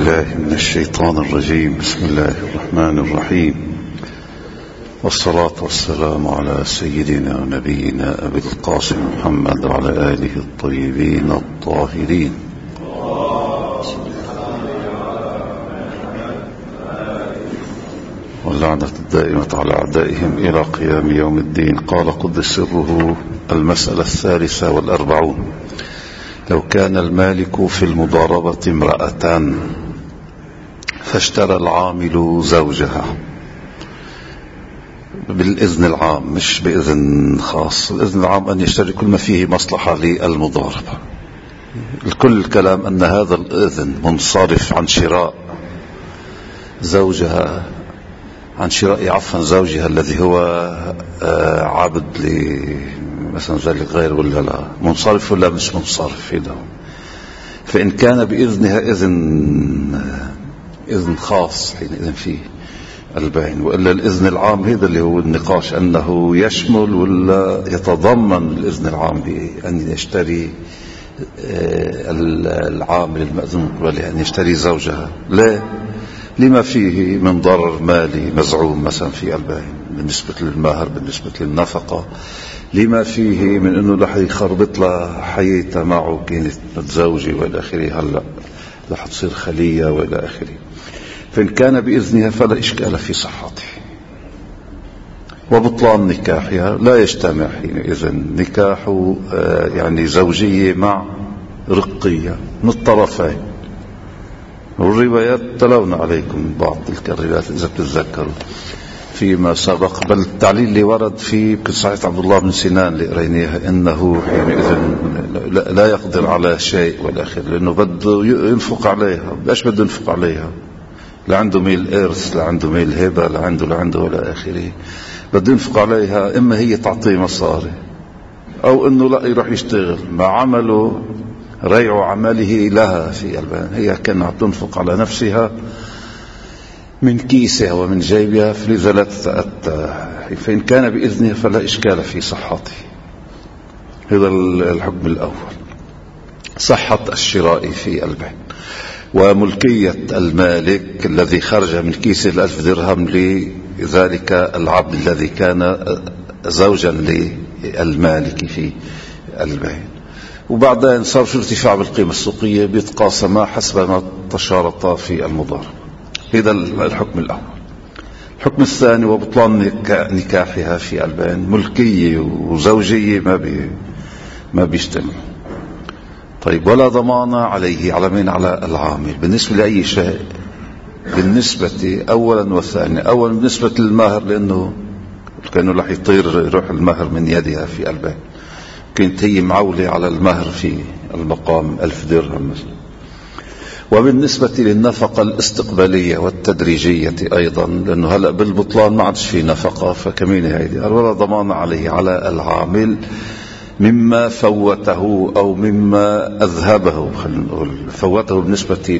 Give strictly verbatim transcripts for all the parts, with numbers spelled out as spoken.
بالله من الشيطان الرجيم. بسم الله الرحمن الرحيم، والصلاة والسلام على سيدنا ونبينا أبي القاسم محمد وعلى آله الطيبين الطاهرين. واللعنة الدائمة على أعدائهم إلى قيام يوم الدين. قال قدس سره: المسألة الثالثة والأربعون: لو كان المالك في المضاربة امرأتان فاشترى العامل زوجها بالإذن العام، مش بإذن خاص. الإذن العام أن يشتري كل ما فيه مصلحة للمضاربة. الكل الكلام أن هذا الإذن منصرف عن شراء زوجها، عن شراء عفوا زوجها الذي هو عبد ل مثلا ذلك غير، ولا لا منصرف ولا مش منصرف. هذا فإن كان بإذنها إذن إذن خاص حينئذ فيه البين، وإلا الإذن العام هذا اللي هو النقاش، أنه يشمل ولا يتضمن الإذن العام بأن يشتري العامل المأذون قبله أن يشتري زوجها. لا، لما فيه من ضرر مالي مزعوم مثلا في البين بالنسبة للمهر، بالنسبة للنفقة، لما فيه من أنه رح يخربط له حياتها معه، كانت متزوجة وإلى آخره، هلأ رح تصير خلية وإلى آخره. فإن كان بإذنها فلا إشكال في صحته. وبطلان نكاحها لا يجتمع حينئذ نكاح يعني زوجية مع رقية من الطرفين. والروايات تلونا عليكم بعض تلك الروايات إذا بتتذكروا فيما سبق، بل التعليل اللي ورد في صحيح عبد الله بن سنان اللي قريناها إنه حينئذ لا يقدر على شيء والآخر، لأنه بده ينفق عليها. باش بده ينفق عليها؟ لا عنده ميل إرث، لا عنده ميل هبة، لا عنده لا عنده ولا آخره. بده ينفق عليها، إما هي تعطيه مصاري أو إنه لا يروح يشتغل مع عمله، ريع عمله لها في البان. هي كانت تنفق على نفسها من كيسها ومن جيبها، فلذا لا تتأتى. فإن كان بإذنه فلا إشكال في صحته. هذا الحكم الأول، صحة الشراء في البيع. وملكية المالك الذي خرج من كيسه الألف درهم لذلك العبد الذي كان زوجا للمالك في البيع. وبعدين صار في ارتفاع بالقيمة السوقية، بيتقاسما حسب ما تشارطا في المضاربة. هذا الحكم الأول. الحكم الثاني: وبطلان نكاحها في البين. ملكية وزوجية ما بي ما بيجتمعوا. طيب، ولا ضمان عليه، على مين؟ على العامل. بالنسبة لأي شيء، بالنسبة أولا وثانيا. أولا بالنسبة للمهر، لأنه كأنه رح يطير يروح المهر من يدها في البين. كنت هي معولة على المهر في المقام ألف درهم مثلا. وبالنسبة للنفقة الاستقبالية والتدريجية أيضا، لأنه هلأ بالبطلان ما عادش في نفقة، فكمين هيدي ولا ضمان عليه على العامل مما فوته أو مما أذهبه. فوته بالنسبة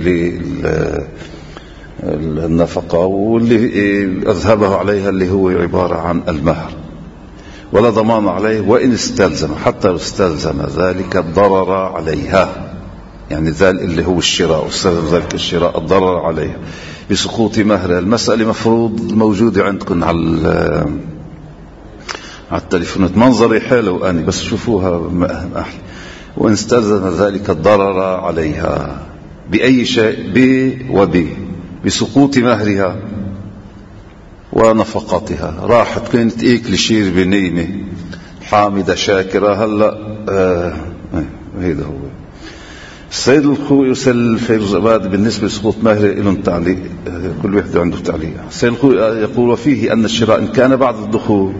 للنفقة، واللي أذهبه عليها اللي هو عبارة عن المهر. ولا ضمان عليه وإن استلزم، حتى استلزم ذلك الضرر عليها، يعني ذلك اللي هو الشراء، واستلزم ذلك الشراء الضرر عليها بسقوط مهرها. المسألة مفروض موجودة عندكم على على التليفونات، منظري حلو أنا بس شوفوها أحلى. وإن استلزم ذلك الضرر عليها بأي شيء، ب وب بسقوط مهرها ونفقاتها. راحت كانت إيك لشير بنيمة حامدة شاكرة، هلأ آه هيدا هو السيد الخوي وسل فيروز أباد. بالنسبة لسقوط مهر لهم تعليق، آه كل واحد عنده تعليق. السيد الخوي يقول: وفيه أن الشراء إن كان بعد الدخول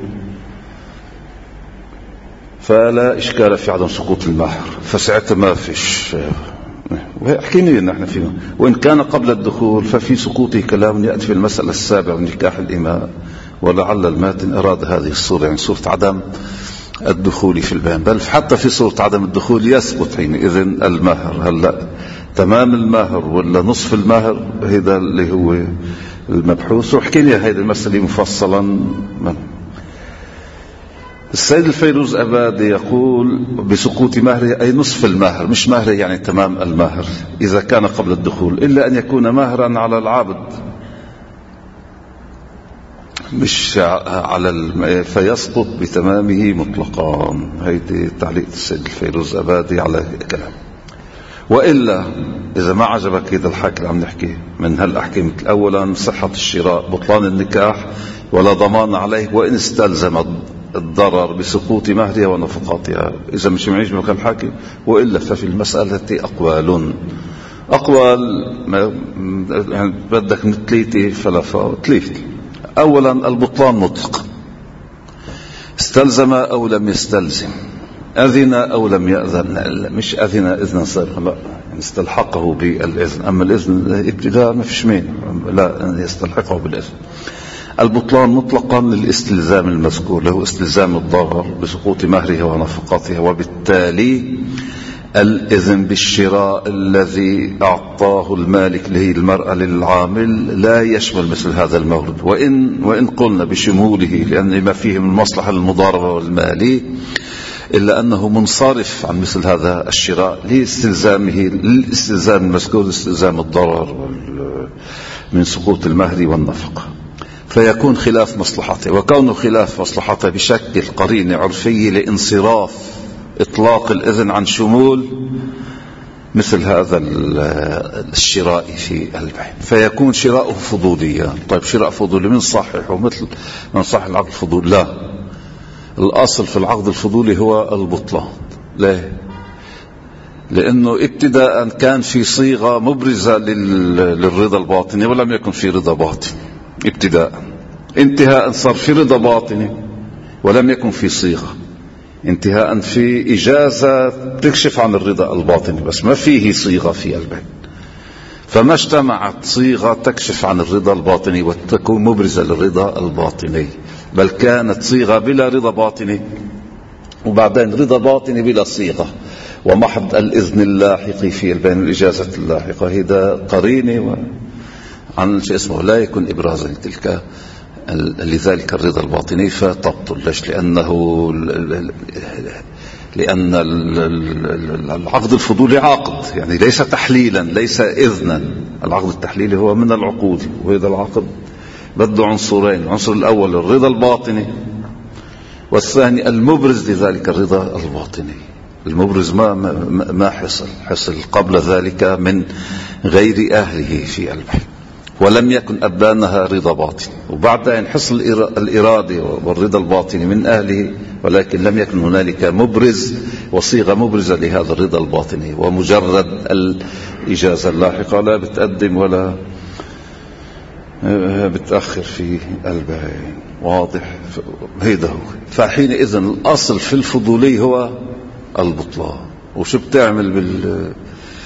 فلا إشكال في عدم سقوط المهر، فساعتها ما فيش. وحكينا نحن فيه. وإن كان قبل الدخول ففي سقوطه كلام يأتي في المسألة السابعة من نكاح الإماء. ولعل الماتن أراد هذه الصورة، يعني صورة عدم الدخول في البيان، بل حتى في صورة عدم الدخول يثبت حينئذ المهر. هلا تمام المهر ولا نصف المهر، هذا اللي هو المبحوث. وحكينا هذه المسألة مفصلا. السيد الفيروز أبادي يقول بسقوط مهره، أي نصف المهر، مش مهره يعني تمام المهر إذا كان قبل الدخول، إلا أن يكون مهرا على العبد مش على الم... فيسقط بتمامه مطلقا. هيدي تعليق السيد الفيروز أبادي على كلام. وإلا إذا ما عجبك هذا الحكي اللي عم نحكي من هالأحكام، أولا صحة الشراء، بطلان النكاح ولا ضمان عليه وإن استلزم الضرر بسقوط مهرها ونفقاتها. إذا مش معجبك الحكي وإلا ففي المسألة أقوال أقوال يعني بدك من ثلاثة فلا ثلاثة. أولا البطلان مطلق، استلزم أو لم يستلزم، أذن أو لم يأذن، مش أذن إذنا صار لا يعني استلحقه بالإذن، أما الإذن ابتداء ما فيش مين لا يستلحقه بالإذن. البطلان مطلقا للاستلزام المذكور له استلزام الضرر بسقوط مهرها ونفقاتها، وبالتالي الإذن بالشراء الذي أعطاه المالك اللي هي المرأة للعامل لا يشمل مثل هذا المورد، وإن, وإن قلنا بشموله لأن ما فيه من مصلحة المضاربة والمالي، إلا أنه منصرف عن مثل هذا الشراء لاستلزامه للاستلزام المذكور استلزام الضرر من سقوط المهر والنفقة، فيكون خلاف مصلحته. وكونه خلاف مصلحته بشكل قرينة عرفية لانصراف إطلاق الإذن عن شمول مثل هذا الشراء في البيع، فيكون شراءه فضوليا. طيب شراء فضولي من صحيحه مثل من صح العقد الفضولي؟ لا، الأصل في العقد الفضولي هو البطلان. ليه؟ لأنه ابتداء كان في صيغة مبرزة للرضا الباطني ولم يكن في رضا باطني ابتداء، انتهاء صار في رضا باطني ولم يكن في صيغة، انتهاء في إجازة تكشف عن الرضا الباطني بس ما فيه صيغة في البيع. فما اجتمعت صيغة تكشف عن الرضا الباطني وتكون مبرزة للرضا الباطني، بل كانت صيغة بلا رضا باطني وبعدين رضا باطني بلا صيغة، ومحض الإذن اللاحق في البيع الإجازة اللاحقة هذا قرينة عن شيء اسمه لا يكون إبرازا لتلك لذلك الرضا الباطني فتبطل. ليش؟ لأنه لأن العقد الفضولي عقد يعني ليس تحليلا ليس إذنا. العقد التحليلي هو من العقود، وهذا العقد بده عنصرين، العنصر الأول الرضا الباطني والثاني المبرز لذلك الرضا الباطني. المبرز ما ما حصل حصل قبل ذلك من غير أهله في البيع ولم يكن أبانها رضا باطن، وبعدين حصل الإرادة والرضا الباطني من أهله ولكن لم يكن هنالك مبرز وصيغة مبرزة لهذا الرضا الباطني، ومجرد الإجازة اللاحقة لا بتقدم ولا بتأخر في البيع. واضح؟ هيدا هو. فحينئذ الأصل في الفضولي هو البطلان. وشو بتعمل بال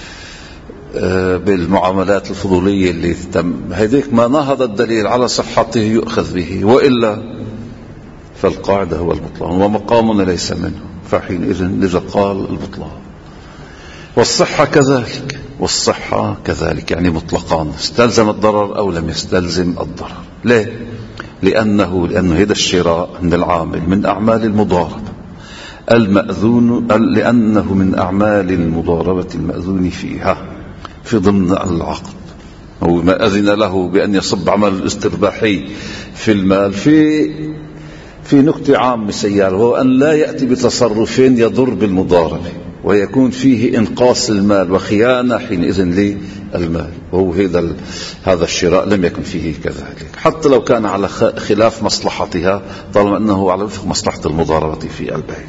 بالمعاملات الفضولية اللي تم هيديك ما نهض الدليل على صحته يؤخذ به، وإلا فالقاعدة هو البطلان ومقامنا ليس منه. فحينئذ لذا قال البطلان. والصحة كذلك، والصحة كذلك يعني مطلقان، استلزم الضرر أو لم يستلزم الضرر. ليه؟ لأنه لأنه هذا الشراء من العامل من أعمال المضاربة المأذون، لأنه من أعمال المضاربة المأذون فيها في ضمن العقد. هو ما أذن له بأن يصب عمل الاسترباحي في المال في في نكتة عامة سيارة، وهو أن لا يأتي بتصرف يضر بالمضاربة ويكون فيه إنقاص المال وخيانة حينئذ للمال، وهو هذا هذا الشراء لم يكن فيه كذلك حتى لو كان على خلاف مصلحتها طالما أنه على وفق مصلحة المضاربة في البيع.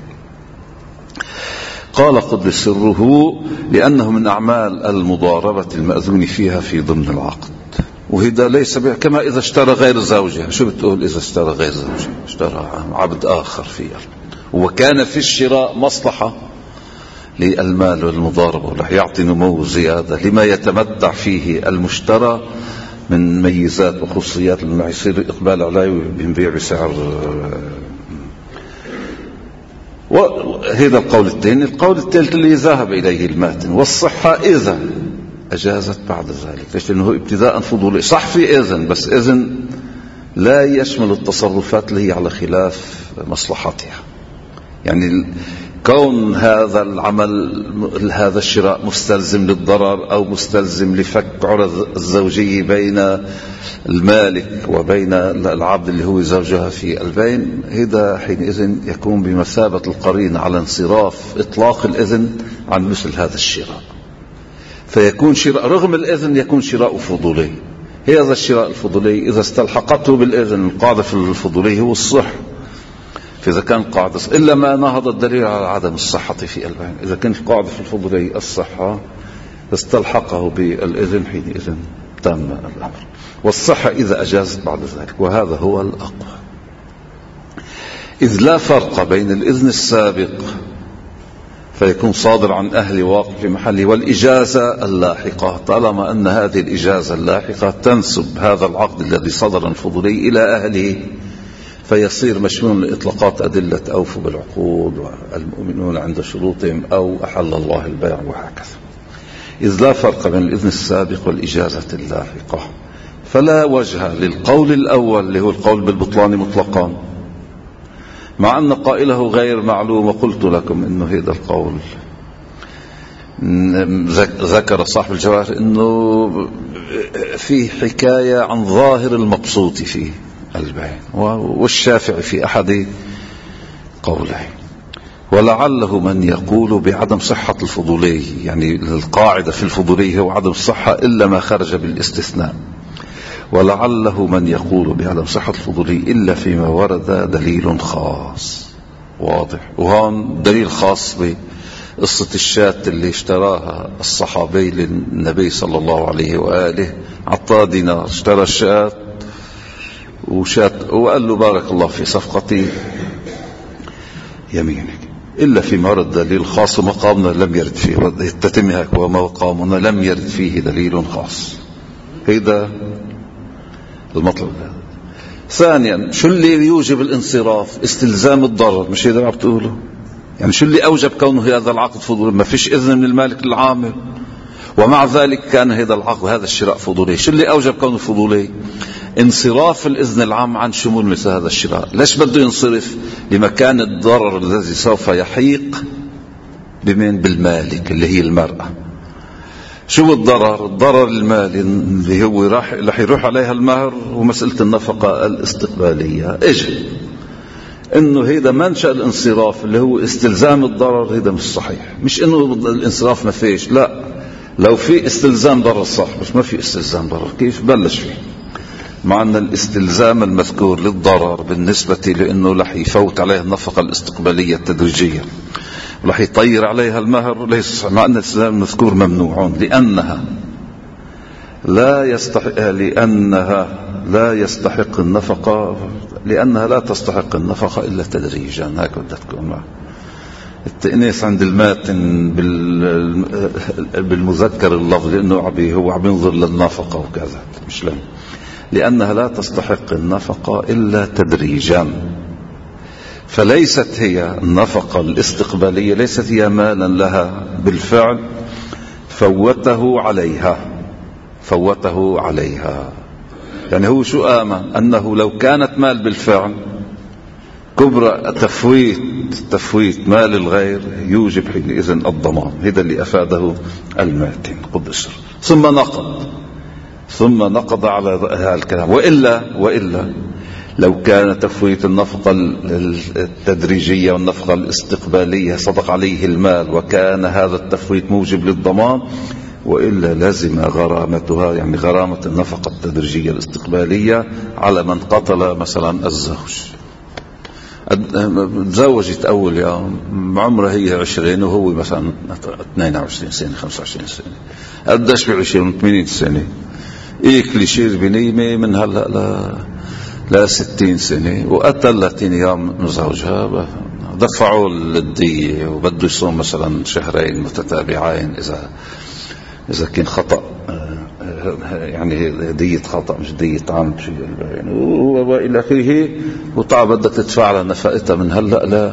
قال قدس سره لأنه من أعمال المضاربة المأذون فيها في ضمن العقد. وهذا ليس كما إذا اشترى غير زوجه. شو بتقول إذا اشترى غير زوجه؟ اشترى عبد آخر فيه، وكان في الشراء مصلحة للمال والمضاربة ورح يعطي نمو زيادة لما يتمتع فيه المشترى من ميزات وخصوصيات لما يصير إقبال عليه بنبيع بسعر. وهذا القول الثاني. القول الثالث اللي ذهب إليه الماتن والصحة إذا أجازت بعد ذلك. ليش؟ لأنه ابتداء فضولي صح في إذن، بس إذن لا يشمل التصرفات اللي هي على خلاف مصلحتها. يعني كون هذا العمل هذا الشراء مستلزم للضرر أو مستلزم لفك عرض الزوجية بين المالك وبين العبد اللي هو زوجها في البين، هذا حينئذ يكون بمثابة القرينة على انصراف إطلاق الإذن عن مثل هذا الشراء، فيكون شراء رغم الإذن يكون شراء فضولي. هذا الشراء الفضولي إذا استلحقته بالإذن القاعدة في الفضولي هو الصح، فإذا كان قاعدة إلا ما نهض الدليل على عدم الصحة في البين، إذا كانت قاعدة في الفضولي الصحة استلحقه بالإذن حينئذ تم الأمر، والصحة إذا أجازت بعد ذلك، وهذا هو الأقوى. إذ لا فرق بين الإذن السابق فيكون صادر عن أهل واقع في محله والإجازة اللاحقة، طالما أن هذه الإجازة اللاحقة تنسب هذا العقد الذي صدر الفضولي إلى أهله، فيصير مشمول لإطلاقات أدلة أوفوا بالعقود والمؤمنون عند شروطهم أو أحل الله البيع وهكذا. إذ لا فرق بين الإذن السابق والإجازة اللاحقة فلا وجه للقول الأول اللي هو القول بالبطلان مطلقا، مع أن قائله غير معلوم. وقلت لكم أنه هذا القول ذكر صاحب الجواهر أنه فيه حكاية عن ظاهر المبسوط فيه البيع، والشافعي في أحد قوله، ولعله من يقول بعدم صحة الفضولي، يعني القاعدة في الفضولي هو عدم الصحة إلا ما خرج بالاستثناء، ولعله من يقول بعدم صحة الفضولي إلا فيما ورد دليل خاص واضح. وهون دليل خاص بقصة الشاة اللي اشتراها الصحابي للنبي صلى الله عليه وآله، عطاه دينار، اشترى الشاة وشات وقال له بارك الله في صفقتي يمينك، إلا في مرض دليل خاص ومقامنا لم يرد فيه، تتمها ومقامنا لم يرد فيه دليل خاص. هذا المطلب. ثانيا، شو اللي يوجب الانصراف؟ استلزام الضرر، مش هذا ما بتقوله؟ يعني شو اللي أوجب كونه هذا العقد فضولي؟ ما فيش إذن من المالك للعامل، ومع ذلك كان هذا العقد هذا الشراء فضولي. شو اللي أوجب كونه فضولي؟ انصراف الإذن العام عن شمول مثل هذا الشراء. ليش بده ينصرف؟ لمكان الضرر الذي سوف يحيق بمن؟ بالمالك اللي هي المرأة. شو الضرر؟ الضرر المالي اللي هو راح رح يروح عليها المهر ومسألة النفقة الاستقبالية. اجي انه هيدا منشأ الانصراف اللي هو استلزام الضرر، هيدا مش صحيح. مش انه الانصراف ما فيش، لا، لو في استلزام ضرر صح، بس ما في استلزام ضرر. كيف بلش فيه؟ مع أن الاستلزام المذكور للضرر بالنسبة لأنه رح يفوت عليها النفقة الاستقبالية التدريجية ورح يطير عليها المهر، ليس مع أن الاستلزام المذكور ممنوع، لأنها لا يستحق لأنها لا يستحق النفقة لأنها لا تستحق النفقة إلا تدريجا. هيك بدها تكون معه. التأنيث عند الماتن بالمذكر اللفظ لأنه هو عم ينظر للنفقة وكذا، مش لم لأنها لا تستحق النفقة إلا تدريجا. فليست هي النفقة الاستقبالية ليست هي مالا لها بالفعل فوته عليها فوته عليها يعني هو شو آمن؟ أنه لو كانت مال بالفعل كبرى تفويت تفويت مال الغير يوجب حينئذ الضمان. هذا اللي أفاده الماتن قدس. ثم نقض ثم نقض على هذا الكلام. وإلا وإلا لو كان تفويت النفقة التدريجية والنفقة الاستقبالية صدق عليه المال وكان هذا التفويت موجب للضمان، وإلا لازم غرامتها، يعني غرامة النفقة التدريجية الاستقبالية على من قتل مثلا الزوج. تزوجت أول يوم عمره هي عشرين وهو مثلا اثنين وعشرين سنة خمسة وعشرين سنة، قديش بعشرين ثمانين سنة، يكلي شير بنيمة من هلا لا لا ستين سنة، وقتل ثلاثين يوم من زوجها، دفعوا الدية وبده يصوم مثلا شهرين متتابعين إذا إذا كان خطأ، يعني دية خطأ مش دية عمد شيء يعني وإلى آخره. وطبعا بدك تدفع على نفقتها من هلا لا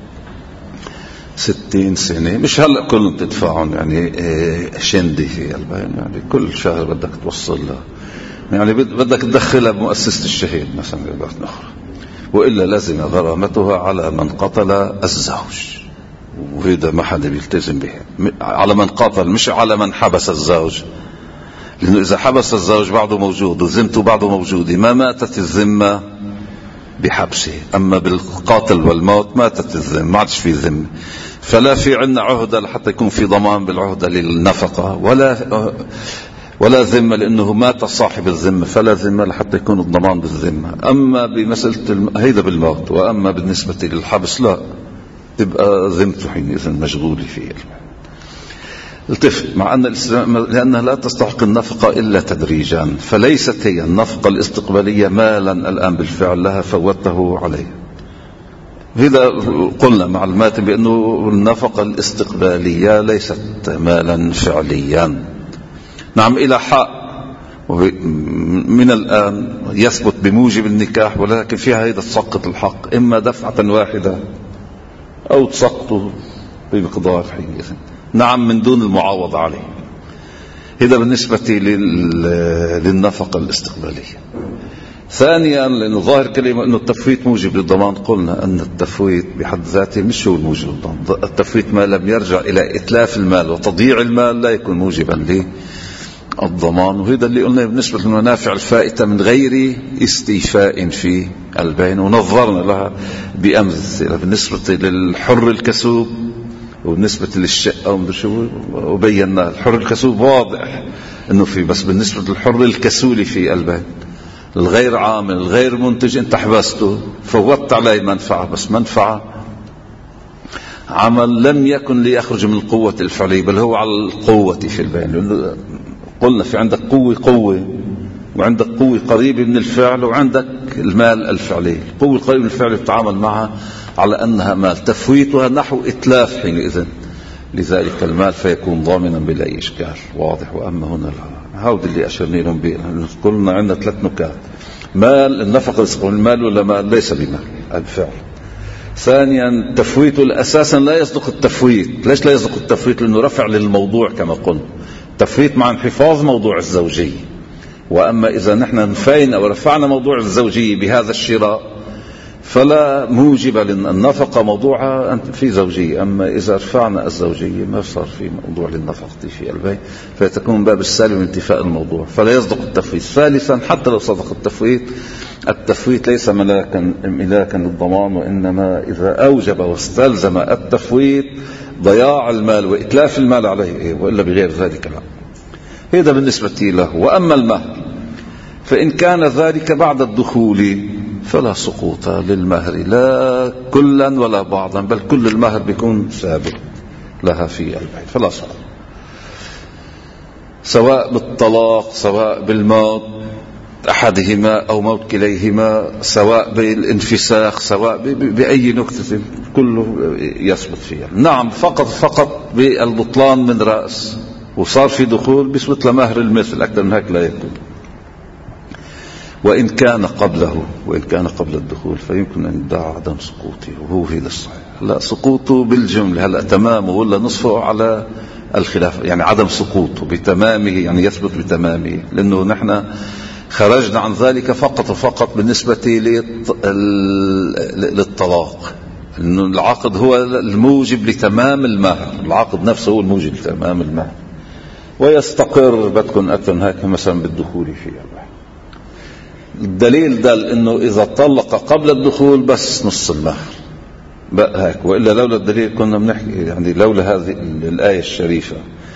ستين سنة، مش هلا كلهم تدفعهم يعني شندي في البين، يعني كل شهر بدك توصل لها، يعني بدك تدخلها بمؤسسة الشهيد مثلا ببعض أخرى. وإلا لزم غرامتها على من قتل الزوج، وهذا ما حدا بيلتزم به، على من قاتل مش على من حبس الزوج، لأنه إذا حبس الزوج بعده موجود وذمته بعده موجودة ما ماتت الذمة بحبسه. أما بالقاتل والموت ماتت الذمة، ما عادش في ذمة، فلا في عنا عهدة لحتى يكون في ضمان بالعهدة للنفقة، ولا ولا ذمة لأنه مات صاحب الذمة فلا ذمة لحتى يكون الضمان بالذمة. أما بمسألة هيدا بالموت، وأما بالنسبة للحبس لا، تبقى ذمته حينئذ مشغولة فيه. التفت مع أن الإسلام لأنها لا تستحق النفقة إلا تدريجا، فليست هي النفقة الاستقبالية مالا الآن بالفعل لها فوته عليه. هذا قلنا مع الماتن بأنه النفقة الاستقبالية ليست مالا فعليا. نعم إلى حق من الآن يثبت بموجب النكاح، ولكن فيها هيدا تسقط الحق، إما دفعة واحدة أو تسقطه بمقدار حينئذ، نعم من دون المعاوضة عليه. هذا بالنسبة للنفقة الاستقبالية. ثانيا، لأنه ظاهر كلمة أنه التفويت موجب للضمان، قلنا أن التفويت بحد ذاته مش هو الموجب للضمان. التفويت ما لم يرجع إلى إتلاف المال وتضييع المال لا يكون موجبا للضمان. وهذا اللي قلنا بالنسبة للمنافع الفائتة من غير استيفاء في البين، ونظرنا لها بأمثلة بالنسبة للحر الكسوب وبالنسبة للشقة ومدري شو، وبينا الحر الكسوب واضح انه في، بس بالنسبة للحر الكسولي في البيت الغير عامل الغير منتج انت حبسته فوت عليه منفعة، بس منفعة عمل لم يكن ليخرج من القوة الفعلية بل هو على القوة في البين. لأنه قلنا في عندك قوة قوة وعندك قوة قريبة من الفعل وعندك المال الفعلي. القوة القريبة من الفعل تتعامل معها على أنها مال، تفويتها نحو إتلاف حينئذ لذلك المال فيكون ضامنا بلا أي إشكال واضح. وأما هنا لا، هؤلاء اللي أشرنا لهم بيه. قلنا عندنا ثلاث نكات: مال النفقة يسقون المال ولا مال ليس بمال الفعل. ثانيا، تفويته أساسا لا يصدق التفويت. ليش لا يصدق التفويت؟ لأنه رفع للموضوع كما قلنا، تفويت مع انحفاظ موضوع الزوجية. وأما إذا نحن نفينا ورفعنا موضوع الزوجية بهذا الشراء فلا موجب للنفقة موضوعها في زوجية. أما إذا رفعنا الزوجية ما صار في موضوع للنفقة في البيت، فيتكون باب السالم من انتفاء الموضوع، فلا يصدق التفويت. ثالثا، حتى لو صدق التفويت، التفويت ليس ملاكا ملاكا للضمان، وإنما إذا أوجب واستلزم التفويت ضياع المال وإتلاف المال عليه، وإلا بغير ذلك لا. هذا بالنسبة له. وأما المهر فإن كان ذلك بعد الدخول فلا سقوط للمهر، لا كلا ولا بعضا، بل كل المهر بيكون ثابت لها في البيت فلا سقوط، سواء بالطلاق سواء بالموت أحدهما أو موت كليهما، سواء بالانفساخ سواء بأي نكتة، كله يثبت فيها. نعم، فقط فقط بالبطلان من رأس وصار في دخول بيثبت لمهر المثل، أكثر من هيك لا يكون. وإن كان قبله وإن كان قبل الدخول فيمكن أن يدعى عدم سقوطه، وهو هذا الصحيح. لا، سقوطه بالجملة، هلا تمامه ولا نصفه على الخلاف، يعني عدم سقوطه بتمامه، يعني يثبت بتمامه، لأنه نحن خرجنا عن ذلك فقط وفقط بالنسبة للطلاق، لأنه العقد هو الموجب لتمام المهر، العقد نفسه هو الموجب لتمام المهر، ويستقر بدكم أكثر من هيك مثلا بالدخول فيها. الدليل دل انه اذا طلق قبل الدخول بس نص المهر بقى هيك، والا لولا الدليل كنا بنحكي، يعني لولا هذه الايه الشريفه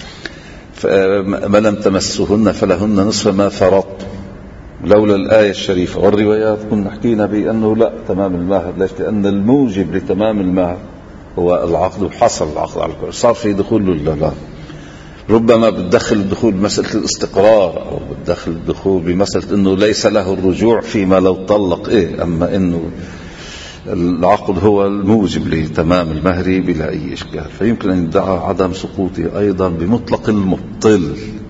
ما لم تمسهن فلهن نصف ما فرضتم، لولا الايه الشريفه والروايات كنا حكينا بانه لا تمام المهر. ليش؟ لان الموجب لتمام المهر هو العقد، وحصل العقد على الكل، صار في دخول ولا لا. ربما بتدخل الدخول بمسألة الاستقرار، أو بتدخل الدخول بمسألة أنه ليس له الرجوع فيما لو طلق إيه، أما أنه العقد هو الموجب لتمام المهر بلا أي إشكال، فيمكن أن يدعى عدم سقوطه أيضا بمطلق المبطل.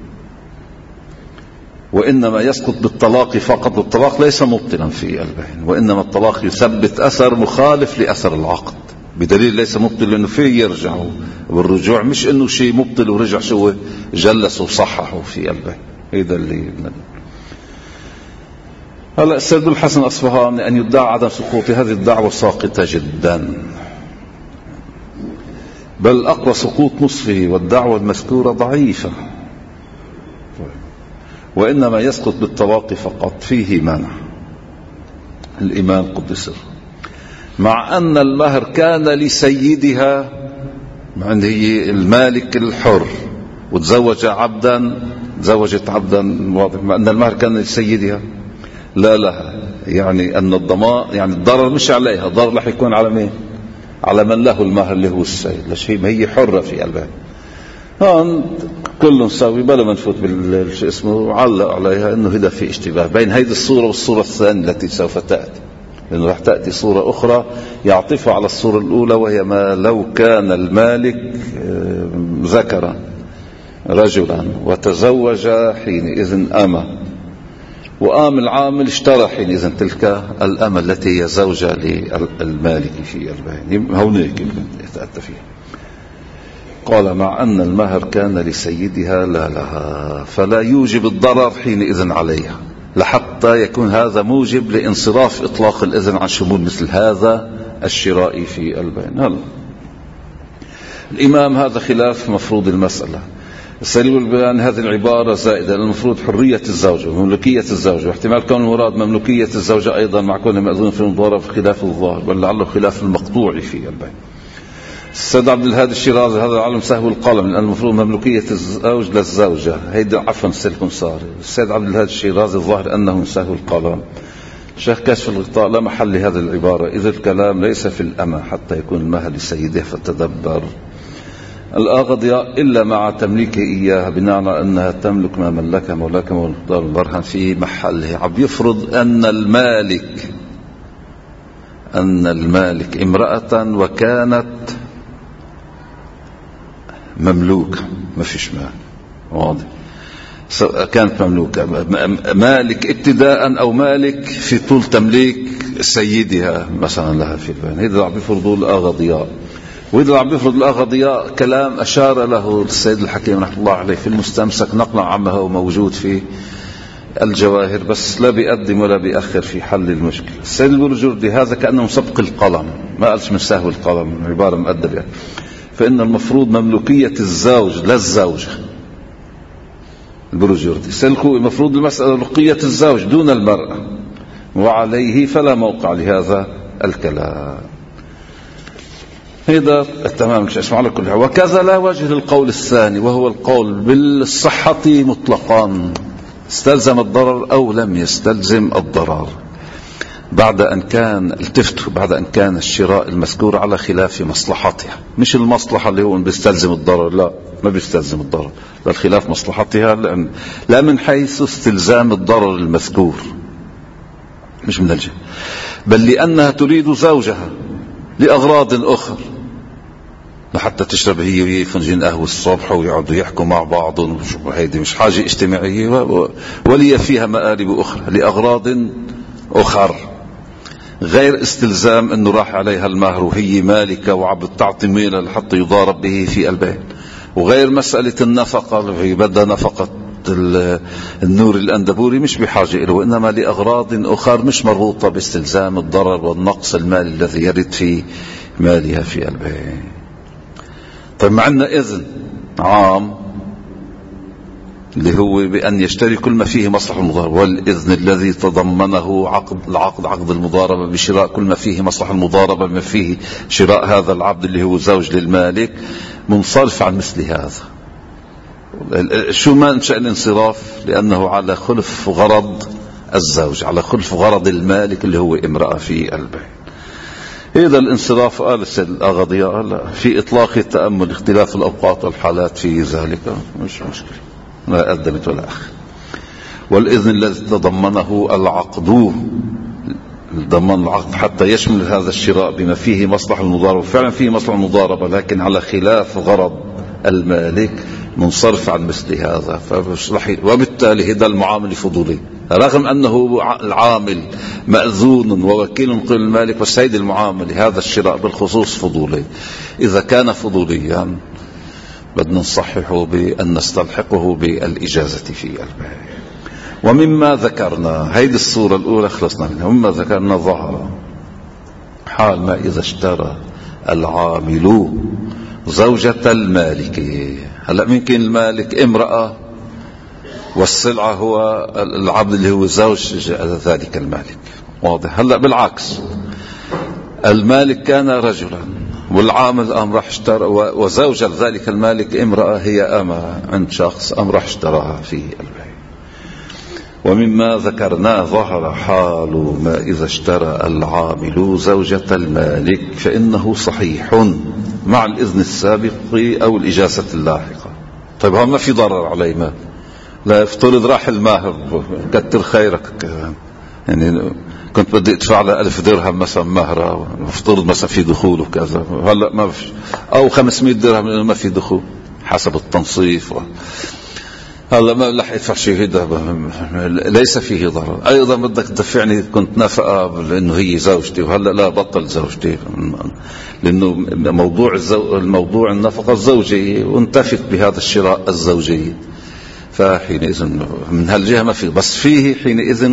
وإنما يسقط بالطلاق فقط، والطلاق ليس مبطلا في البين، وإنما الطلاق يثبت أثر مخالف لأثر العقد بدليل ليس مبطل، لأنه فيه يرجعوا بالرجوع، مش أنه شيء مبطل ورجع شو جلس وصححوا في البيت. هذا اللي هلا السيد الحسن الأصفهاني أن يدعى عدم سقوط هذه الدعوة ساقطة جدا، بل أقوى سقوط نصفه، والدعوة المذكورة ضعيفة، وإنما يسقط بالتواقي فقط، فيه مانع الإمام قدس سره. مع أن المهر كان لسيدها، مع أن هي المالك الحر وتزوج عبدا، تزوجت عبدا واضح، مع أن المهر كان لسيدها لا لها، يعني أن الضمان يعني الضرر مش عليها، الضرر رح يكون على مين؟ على من له المهر اللي هو السيد، ليش هي حرة في قلبها. هون كل نسوي بلا ما نفوت بالشيء اسمه، علق عليها انه هذا في اشتباه بين هذه الصورة والصورة الثانية التي سوف تأتي، لأنه رح تأتي صورة أخرى يعطفها على الصورة الأولى، وهي ما لو كان المالك ذكرا رجلا وتزوج حينئذ أمة، وقام العامل اشترى حينئذ تلك الأمة التي هي زوجة للمالك في البين، هونيك يتأتى فيها. قال مع أن المهر كان لسيدها لا لها، فلا يوجب الضرر حينئذ عليها، لحتى يكون هذا موجب لانصراف إطلاق الإذن عن شمول مثل هذا الشراء في البين. هلا الإمام هذا خلاف مفروض المسألة. السليم البيان هذه العبارة زائدة، المفروض حرية الزوجة ومملوكية الزوجة، واحتمال كون المراد مملوكية الزوجة أيضا مع كونها مأذون في المضاربة في خلاف الظاهر، بل لعله خلاف المقطوع في البين. السيد عبد الهادي الشيرازي هذا العالم سهو القلم، لأن المفروض مملوكية الزوج للزوجة، هيدا عفوا السلكم صار. السيد عبد الهادي الشيرازي الظاهر أنه سهو القلم. شيخ كشف الغطاء لا محل لهذه العبارة، إذ الكلام ليس في الأمة حتى يكون المهر لسيده، فتدبر. الأغضياء إلا مع تمليكه إياها، بناء على أنها تملك ما ملكها مولاك والمقدار البرهن في محله. عم يفرض أن المالك أن المالك امرأة وكانت مملوكة، ما فيش مال واضح، كانت مملوكة، مالك ابتداء أو مالك في طول تمليك سيدها مثلا لها في البين. هذا عم يفرضوا الأغضياء، وإذا عم يفرض الأغضياء كلام أشار له السيد الحكيم رحمه الله عليه في المستمسك نقلا عما هو موجود في الجواهر، بس لا بيقدم ولا بيأخر في حل المشكلة. السيد البرجردي هذا كأنه سبق القلم، ما قالش من سهو القلم، عبارة مؤدبة، فإن المفروض مملوكية الزوج للزوجة. البرجردي سلكوا المفروض المسألة مملوكية الزوج دون المرأة، وعليه فلا موقع لهذا الكلام. هذا التمام مش اسمع على كل حال. وكذا لا وجه للقول الثاني، وهو القول بالصحة مطلقا، استلزم الضرر أو لم يستلزم الضرر، بعد أن كان التفتوا بعد أن كان الشراء المذكور على خلاف مصلحتها، مش المصلحة اللي هو بيستلزم الضرر، لا ما بيستلزم الضرر، بل خلاف مصلحتها، لأن لا من حيث استلزام الضرر المذكور مش من الجهة، بل لأنها تريد زوجها لأغراض أخرى، لحتى تشرب هي وهي فنجان قهوة الصبح ويقعدوا يحكوا مع بعض، وهيدي مش حاجة اجتماعية، ولي فيها مآرب أخرى لأغراض أخرى غير استلزام أنه راح عليها المهر وهي مالكة وعبد تعطي ميلة لحتى يضارب به في البيت، وغير مسألة النفقة اللي بدها نفقة النور الأندبوري مش بحاجة إله، وإنما لأغراض أخرى مش مربوطة باستلزام الضرر والنقص المالي الذي يرد في مالها في البيت. طيب معنا إذن عام اللي هو بأن يشتري كل ما فيه مصلحة المضاربة، والإذن الذي تضمنه عقد العقد عقد المضاربة بشراء كل ما فيه مصلحة المضاربة، ما فيه شراء هذا العبد اللي هو زوج للمالك، منصرف عن مثل هذا. شو ما انشأ الانصراف؟ لأنه على خلف غرض الزوج، على خلف غرض المالك اللي هو امرأة في البيت. إذا الانصراف قال السيد الأغضياء في إطلاق التأمل اختلاف الأوقات والحالات في ذلك مش مشكلة، لا قدمت ولا أخر. والإذن الذي تضمنه العقد، ضمن العقد حتى يشمل هذا الشراء بما فيه مصلحة المضاربة، فعلا فيه مصلحة المضاربة لكن على خلاف غرض المالك، منصرف عن مثل هذا، وبالتالي هذا المعامل فضولي، رغم أنه العامل مأذون ووكيل قبل المالك، بس هيدا المعامل هذا الشراء بالخصوص فضولي. إذا كان فضوليا بدنا نصححه بأن نستلحقه بالإجازة في البيع. ومما ذكرنا، هيدي الصورة الأولى خلصنا منها. ومما ذكرنا ظهر حال ما إذا اشترى العامل زوجة المالك. هلأ ممكن المالك امرأة والسلعة هو العبد اللي هو زوج ذلك المالك، واضح. هلأ بالعكس، المالك كان رجلا والعامل أم راح اشترى، وزوجة ذلك المالك امرأة هي أما عند شخص أم راح اشتراها في البيع. ومما ذكرنا ظهر حال ما إذا اشترى العامل زوجة المالك فإنه صحيح مع الإذن السابق أو الإجازة اللاحقة. طيب هو ما في ضرر عليه، ما لا يفترض راح الماهر كتر خيرك، يعني كنت بدي ادفع له ألف درهم مثلا مهرة، افترض مثلا في دخول وكذا، هلا ما في، او خمسمائة درهم لانه ما في دخول حسب التنصيف، هلا ما رح يدفع شيء، هذا ليس فيه ضرر. ايضا بدك تدفعني كنت نفقه لانه هي زوجتي، وهلا لا بطل زوجتي، لانه موضوع الزو... الموضوع النفقه الزوجيه، وانتفت بهذا الشراء الزوجي، فحينئذ من هالجهه ما في. بس فيه حينئذ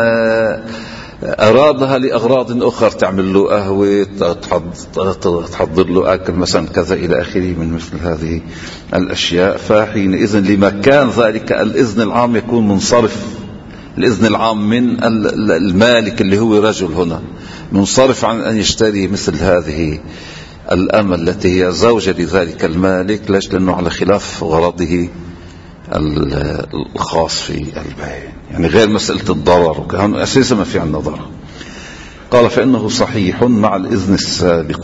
أرادها لأغراض أخرى، تعمل له قهوة، تحضر له أكل مثلا كذا إلى آخره من مثل هذه الأشياء. فحينئذ لمكان ذلك الإذن العام يكون منصرف، الإذن العام من المالك اللي هو رجل هنا منصرف عن أن يشتري مثل هذه الأمة التي هي زوجة لذلك المالك. ليش؟ لأنه على خلاف غرضه الخاص في البيع، يعني غير مسألة الضرر، وكان أساسا ما في عندنا ضرر. قال فإنه صحيح مع الإذن السابق،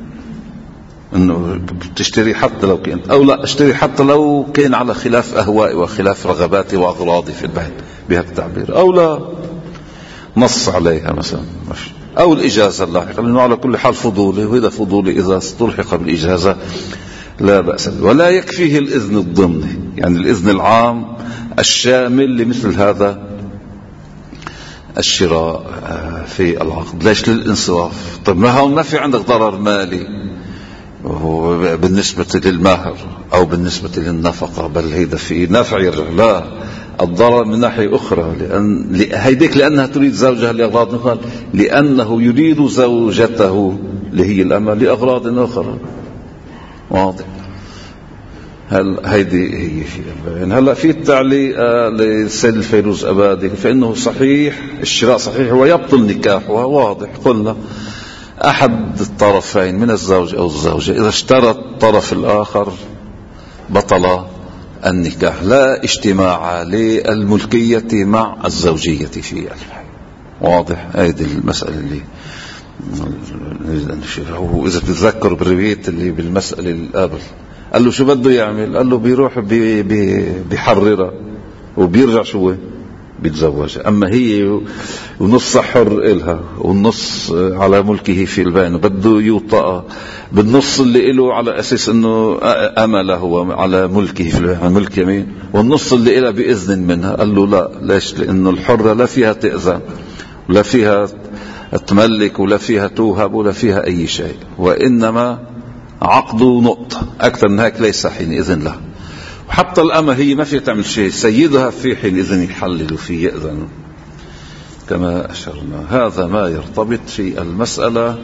إنه بتشتري حتى لو كان، أو لا اشتري حتى لو كان على خلاف أهوائي وخلاف رغباتي وأغراضي في البيع بهذا التعبير، أو لا نص عليها مثلا، أو الإجازة اللاحقة، لأنه على كل حال فضولي، وإذا فضولي إذا استلحق بالإجازة لا بأس. ولا يكفيه الإذن الضمني، يعني الإذن العام الشامل لمثل هذا الشراء في العقد. ليش؟ للإنصراف. طيب ما هو ما في عندك ضرر مالي بالنسبة للمهر أو بالنسبة للنفقة، بل هيدا في نفع يرجع. لا، الضرر من ناحية أخرى، لأن هيديك لأنها تريد زوجها لأغراض أخرى، لأنه يريد زوجته اللي هي الأمة لأغراض أخرى، واضح. هل هيدي هي في البيان. هلا في التعليق للسيد الفيروز أبادي، فإنه صحيح الشراء صحيح ويبطل نكاحها، واضح. قلنا أحد الطرفين من الزوج أو الزوجة إذا اشترى الطرف الآخر بطل النكاح، لا اجتماع للملكية مع الزوجية في البيان، واضح. هيدي المسألة اللي وإذا تتذكر بالرواية اللي بالمسألة القابل، قال له شو بده يعمل؟ قال له بيروح بي بي بيحررها وبيرجع شو بيتزوجها. أما هي ونص حر إلها والنص على ملكه في البين، بده يوطأ بالنص اللي إله على أساس أنه أمله هو على ملكه في البين، ملك يمين، والنص اللي إله بإذن منها. قال له لا، ليش؟ لأنه الحرة لا فيها تأذن ولا فيها تملك ولا فيها توهب ولا فيها أي شيء، وإنما عقد نقطة، أكثر من هيك ليس حينئذ له. وحتى الأمة هي ما في تعمل شيء، سيدها في حينئذ يحلل فيه يأذن كما أشرنا. هذا ما يرتبط في المسألة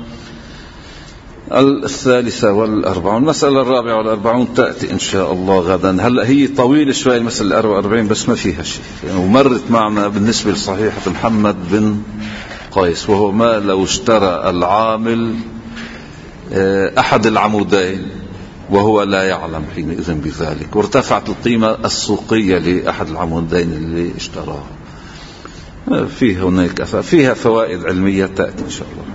الثالثة والأربعون. المسألة الرابعة والأربعون تأتي إن شاء الله غدا. هلأ هي طويلة شوي المسألة الأربعة وأربعين، بس ما فيها شيء، يعني ومرت معنا بالنسبة لصحيحة محمد بن قيس، وهو ما لو اشترى العامل أحد العمودين وهو لا يعلم حينئذ بذلك، وارتفعت القيمة السوقية لأحد العمودين اللي اشتراه. فيه هناك فيها فوائد علمية تأتي إن شاء الله.